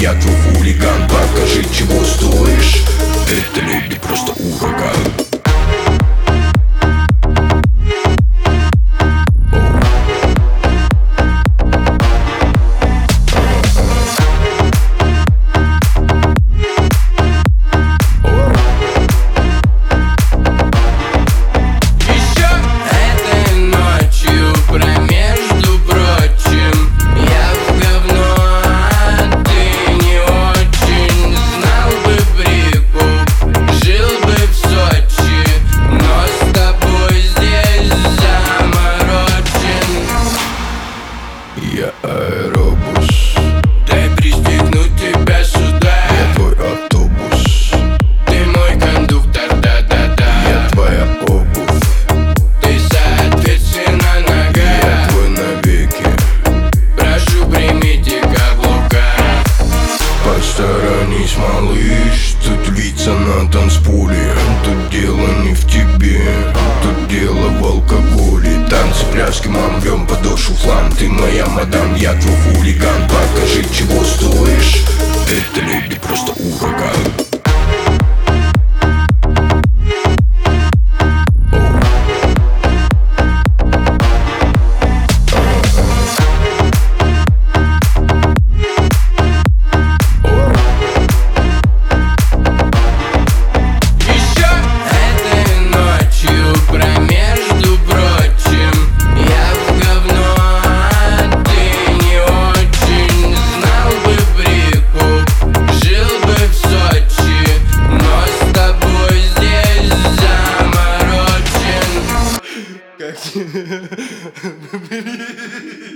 я твой хулиган. Покажи, чего стоишь. Эта леди просто ураган. Я аэробус. Дай пристегнуть тебя сюда. Я твой автобус. Ты мой кондуктор, да-да-да. Я твоя обувь. Ты соответственно нога. Я твой навеки. Прошу, примите каблука. Посторонись, малыш. Тут лица на танцполе. Тут дело не в тебе. Тут дело в алкоголе. Танцы, пляски, мамлем, подошву флан. Ты моя мадам, я твой хулиган. Покажи, чего стоишь. Эта леди просто ураган. Как